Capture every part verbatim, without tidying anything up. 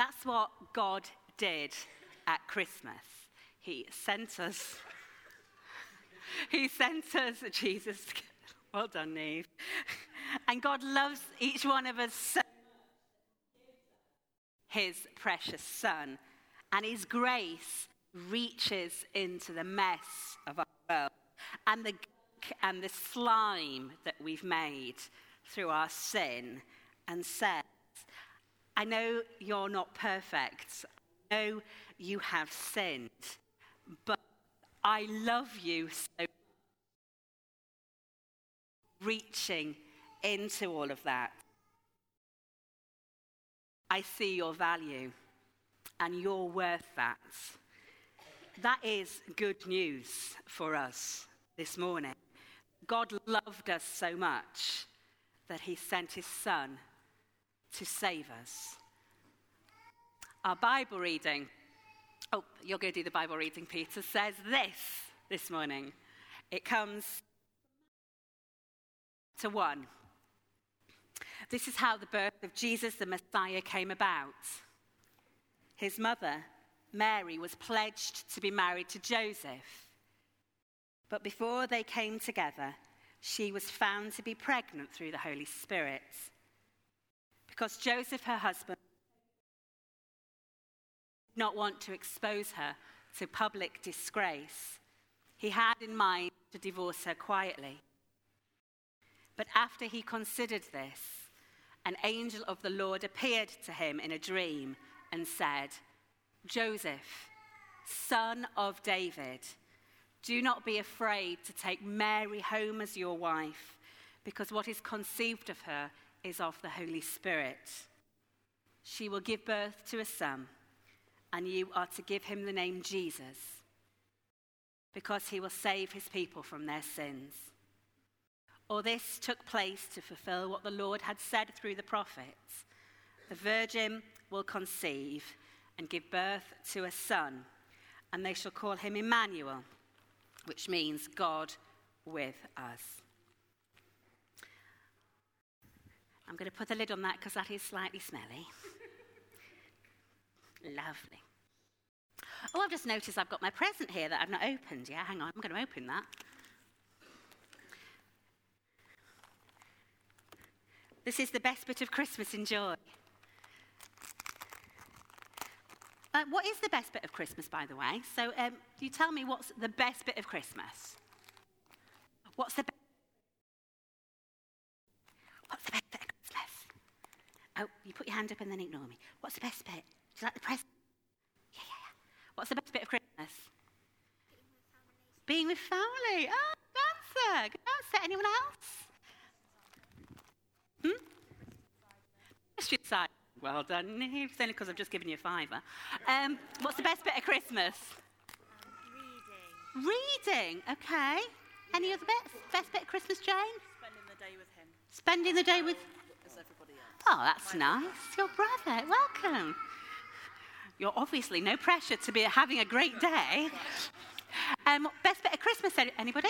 That's what God did at Christmas. He sent us, he sent us Jesus. Well done, Neve. And God loves each one of us so much. His precious son. And his grace reaches into the mess of our world and the gunk and the slime that we've made through our sin and says, I know you're not perfect. I know you have sinned, but I love you so. Reaching into all of that. I see your value and you're worth that. That is good news for us this morning. God loved us so much that he sent his son to save us. Our Bible reading, oh, you're going to do the Bible reading, Peter, says this this morning. It comes to one. This is how the birth of Jesus the Messiah came about. His mother, Mary, was pledged to be married to Joseph. But before they came together, she was found to be pregnant through the Holy Spirit. Because Joseph, her husband, did not want to expose her to public disgrace, he had in mind to divorce her quietly. But after he considered this, an angel of the Lord appeared to him in a dream and said, Joseph, son of David, do not be afraid to take Mary home as your wife, because what is conceived of her is of the Holy Spirit. She will give birth to a son, and you are to give him the name Jesus, because he will save his people from their sins. All this took place to fulfill what the Lord had said through the prophets. The virgin will conceive and give birth to a son, and they shall call him Emmanuel, which means God with us. I'm going to put a lid on that because that is slightly smelly. Lovely. Oh, I've just noticed I've got my present here that I've not opened. Yeah, hang on, I'm going to open that. This is the best bit of Christmas. Enjoy. Uh, what is the best bit of Christmas, by the way? So um, you tell me what's the best bit of Christmas. What's the, be- what's the best bit of Christmas? Oh, you put your hand up and then ignore me. What's the best bit? Do you like the present? Yeah, yeah, yeah. What's the best bit of Christmas? Being with family. Being with family. Oh, good answer. Good answer. Anyone else? Hmm? Christian side. Well done. It's only because I've just given you a fiver. Um, what's the best bit of Christmas? Um, reading. Reading. Okay. Any other bits? Best bit of Christmas, Jane? Spending the day with him. Spending the day with... As everybody else. Oh, that's nice. Your brother. Welcome. You're obviously no pressure to be having a great day. Um, best bit of Christmas, anybody?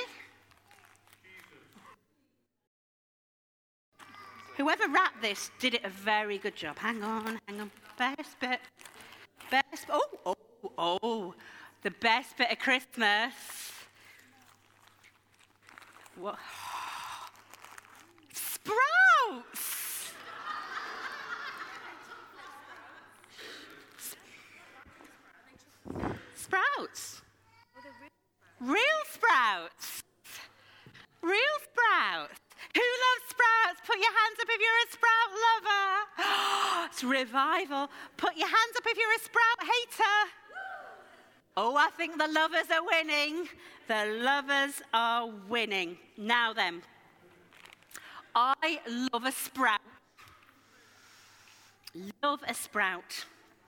Whoever wrapped this did it a very good job. Hang on, hang on. Best bit. Best. Oh, oh, oh. The best bit of Christmas. What? Sprouts. Sprouts. Real sprouts. Real sprouts. Who loves sprouts? Put your hands up if you're a sprout lover. It's revival. Put your hands up if you're a sprout hater. Oh, I think the lovers are winning. The lovers are winning. Now then, I love a sprout. Love a sprout.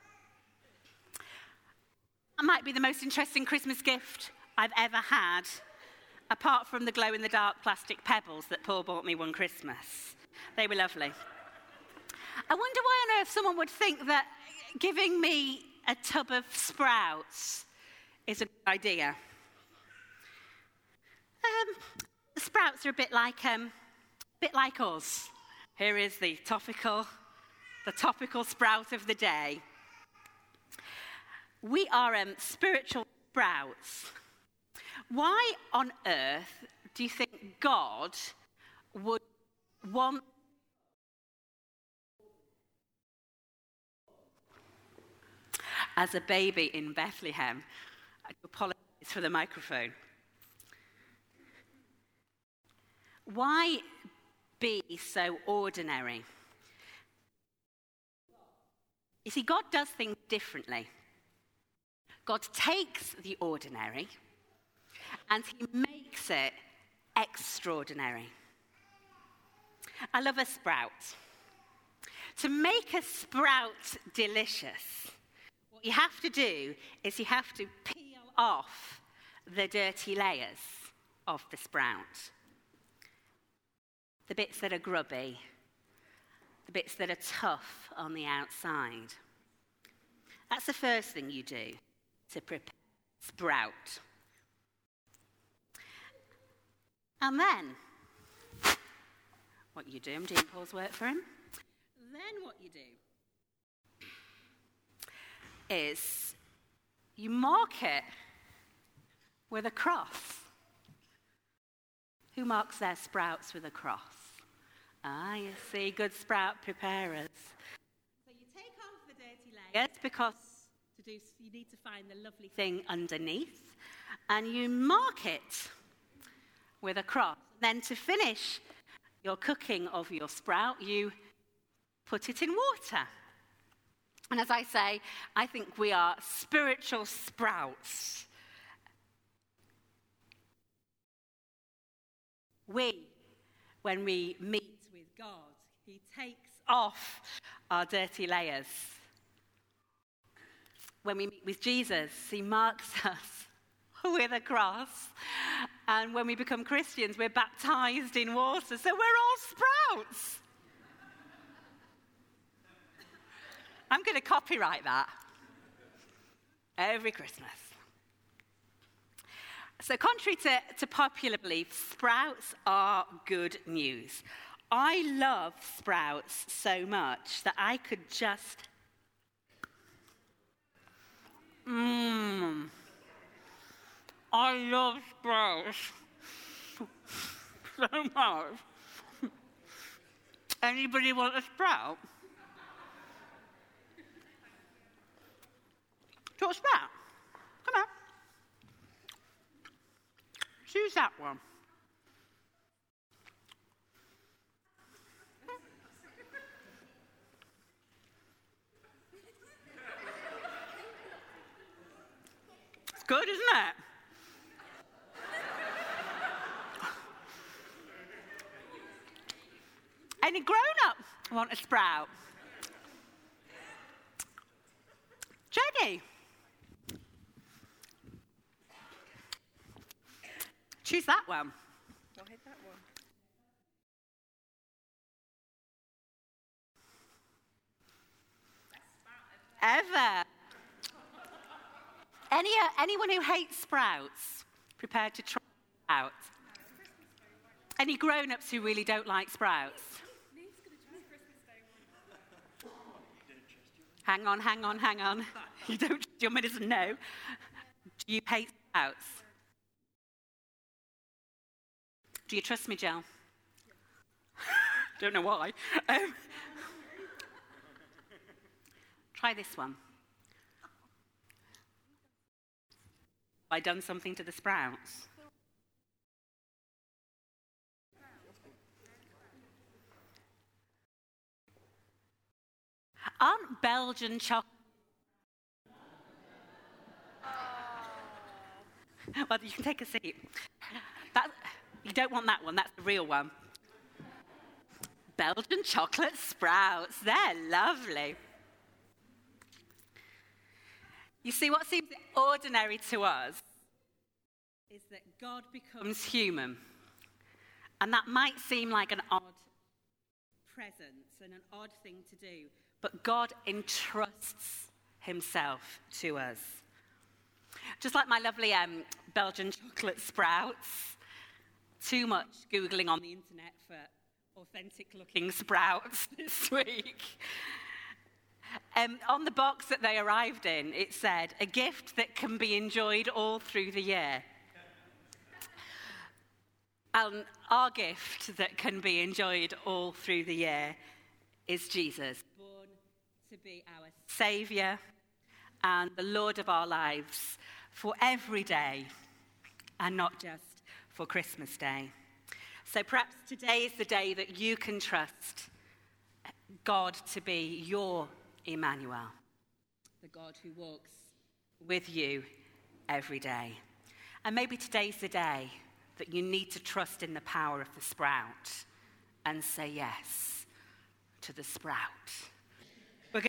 That might be the most interesting Christmas gift I've ever had, apart from the glow-in-the-dark plastic pebbles that Paul bought me one Christmas. They were lovely. I wonder why on earth someone would think that giving me a tub of sprouts is a good idea. Um, the sprouts are a bit like, um, a bit like us. Here is the topical, the topical sprout of the day. We are um, spiritual sprouts. Why on earth do you think God would want as a baby in Bethlehem? I apologize for the microphone. Why be so ordinary? You see, God does things differently. God takes the ordinary and he makes it extraordinary. I love a sprout. To make a sprout delicious, what you have to do is you have to peel off the dirty layers of the sprout. The bits that are grubby, the bits that are tough on the outside. That's the first thing you do to prepare sprout. And then, what you do, I'm doing Paul's work for him. Then what you do is you mark it with a cross. Who marks their sprouts with a cross? Ah, you see, good sprout preparers. So you take off the dirty layers because to do, you need to find the lovely thing underneath, and you mark it with a cross. Then to finish your cooking of your sprout, you put it in water. And as I say, I think we are spiritual sprouts. We, when we meet with God, he takes off our dirty layers. When we meet with Jesus, he marks us with a cross. And when we become Christians, we're baptized in water. So we're all sprouts. I'm going to copyright that every Christmas. So contrary to, to popular belief, sprouts are good news. I love sprouts so much that I could just... Mmm. I love sprouts so much. Anybody want a sprout? Do you want a sprout? Come on. Choose that one. It's good, isn't it? Any grown-up want a sprout? Jenny? Choose that one. I'll hit that one. Ever. Any, uh, anyone who hates sprouts, prepared to try it out? Any grown-ups who really don't like sprouts? Hang on, hang on, hang on. You don't, your minute no. Do you hate sprouts? Do you trust me, Jill? Don't know why. Um, try this one. Have I done something to the sprouts? Aren't Belgian chocolate... Well, you can take a seat. That, you don't want that one, that's the real one. Belgian chocolate sprouts, they're lovely. You see, what seems ordinary to us is that God becomes human. And that might seem like an odd presence and an odd thing to do, but God entrusts himself to us. Just like my lovely um, Belgian chocolate sprouts. Too much Googling on the internet for authentic-looking sprouts this week. Um, on the box that they arrived in, it said, a gift that can be enjoyed all through the year. And our gift that can be enjoyed all through the year is Jesus, born to be our Saviour and the Lord of our lives for every day and not just for Christmas Day. So perhaps today is the day that you can trust God to be your Emmanuel, the God who walks with you every day. And maybe today's the day that you need to trust in the power of the sprout and say yes to the sprout.